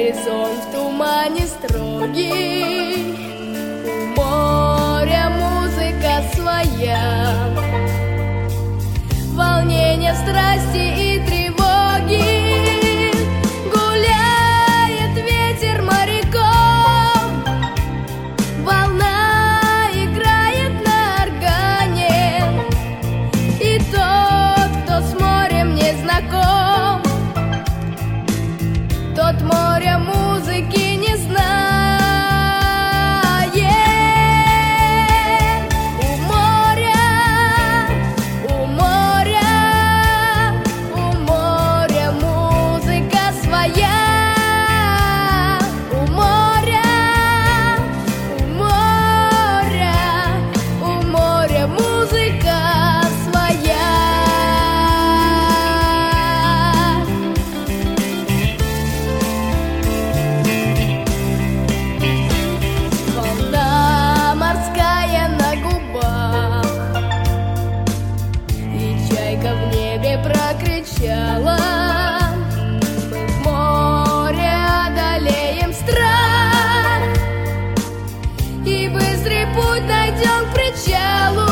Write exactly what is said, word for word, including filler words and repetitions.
горизонт в тумане строгий, у моря музыка своя, волнение, страсти и тревоги, гуляет ветер моряком, волна играет на органе, и тот, кто с морем не знаком, тот моря музыки не знает. У моря, у моря, у моря музыка своя. У моря, у моря, у моря музыка своя. Волна морская на губах, и чайка в небе прокричала: мы в море одолеем страх и быстрый путь найдем к причалу.